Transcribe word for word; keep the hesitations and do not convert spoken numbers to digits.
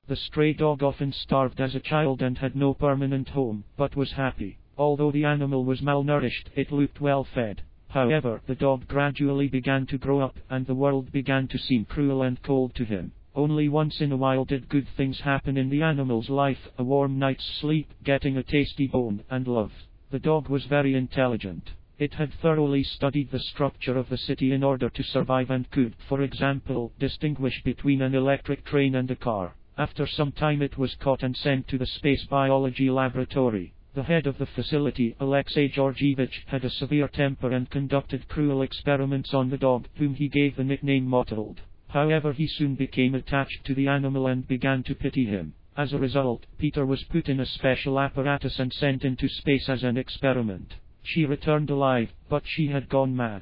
The stray dog often starved as a child and had no permanent home, but was happy. Although the animal was malnourished, it looked well fed. However, the dog gradually began to grow up, and the world began to seem cruel and cold to him. Only once in a while did good things happen in the animal's life: a warm night's sleep, getting a tasty bone, and love. The dog was very intelligent. It had thoroughly studied the structure of the city in order to survive and could, for example, distinguish between an electric train and a car. After some time it was caught and sent to the space biology laboratory. The head of the facility, Alexei Georgievich, had a severe temper and conducted cruel experiments on the dog, whom he gave the nickname Mottled. However, he soon became attached to the animal and began to pity him. As a result, Peter was put in a special apparatus and sent into space as an experiment. She returned alive, but she had gone mad.